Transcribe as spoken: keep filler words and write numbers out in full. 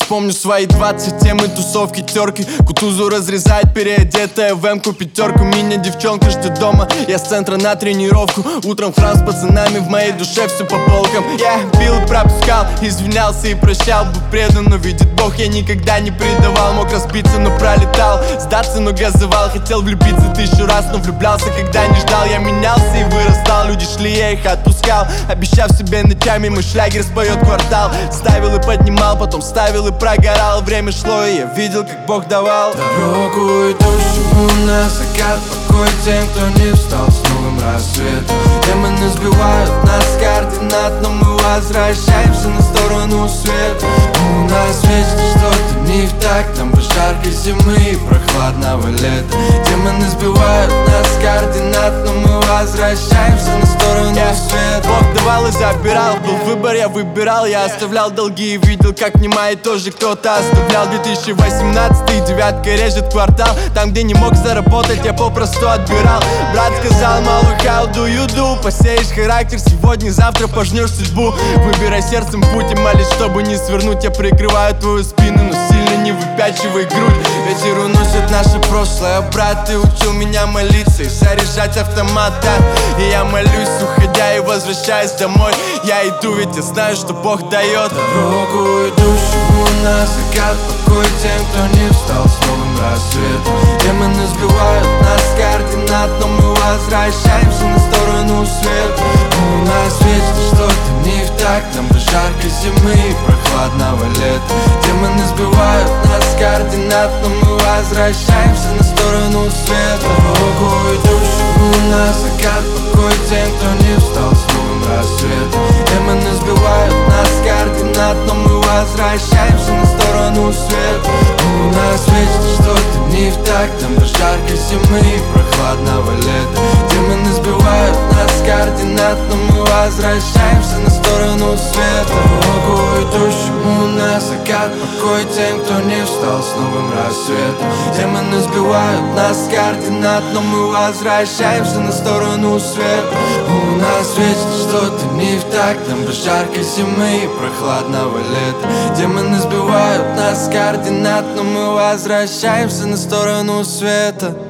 помню свои двадцать, темы, тусовки, терки. Кутузу разрезает переодетая в эмку пятерку. Меня девчонка ждет дома, я с центра на тренировку. Утром в храм с пацанами, в моей душе все по полкам. Я бил и пропускал, извинялся и прощал. Был предан, но видит Бог, я никогда не предавал. Мог разбиться, но пролетал, сдаться, но газовал. Хотел влюбиться тысячу раз, но влюблялся, когда не ждал. Я менялся и вырастал, люди шли, я их отпускал, обещав себе ночами мой шлягер споет квартал. Ставил и поднимал, потом ставил и прогорал. Время шло, и я видел, как Бог давал дорогу идущему на закат, покой тем, кто не встал с новым рассветом. Демоны сбивают нас с координат, но мы возвращаемся на сторону света. У нас вечно что-то не в такт, нам бы жаркой зимы и прохладного лета. Демоны сбивают нас с координат, но мы возвращаемся на сторону света. Бог давал и забирал, был выбор, я выбирал. Я оставлял долги и видел, как немая тоже кто-то оставлял. Две тысячи восемнадцатый, девятка режет квартал. Там, где не мог заработать, я попросту отбирал. Брат сказал, малый, how do you do? Посеешь характер сегодня, завтра пожнешь судьбу. Выбирай сердцем путь и молись, чтобы не свернуть. Я прикрываю твою спину, но сильно не выпячивай грудь. Ветер уносит наше прошлое, брат, ты учил меня молиться и заряжать автомат, да. И я молюсь, уходя и возвращаясь домой. Я иду, ведь я знаю, что Бог дает дорогу идущему на закат, покой тем, кто не встал с новым рассветом. Демоны сбивают нас с координат, но мы возвращаемся на сторону света. У нас вечно что-то не в такт, нам бы жаркой зимы и прохладного лета. Демоны сбивают нас с координат, но мы возвращаемся на сторону света. Дорогу идущему на закат, покой тем, кто не встал с новым рассветом. Демоны сбивают нас с координат, но мы возвращаемся на сторону света. У нас вечно что-то не в такт, нам бы жаркой зимы и прохладного лета. Демоны сбивают нас с координат, но мы возвращаемся на сторону света. Дорогу идущему на закат, покой тем, кто не встал с новым рассветом. Демоны сбивают нас с координат, но мы возвращаемся на сторону света. У нас вечно что-то не в такт, нам бы жаркой зимы и прохладного лета. Демоны сбивают нас с координат, но мы возвращаемся на сторону света.